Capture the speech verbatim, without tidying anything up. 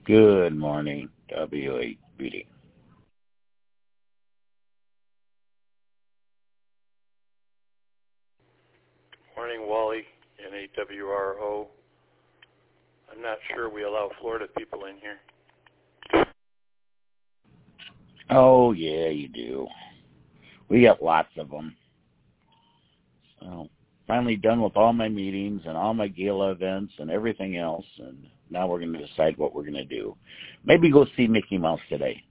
Good morning, W eight B D. Morning, Wally, N A W R O. I'm not sure we allow Florida people in here. Oh, yeah, you do. We got lots of them. So, finally done with all my meetings and all my gala events and everything else, and now we're going to decide what we're going to do. Maybe go see Mickey Mouse today.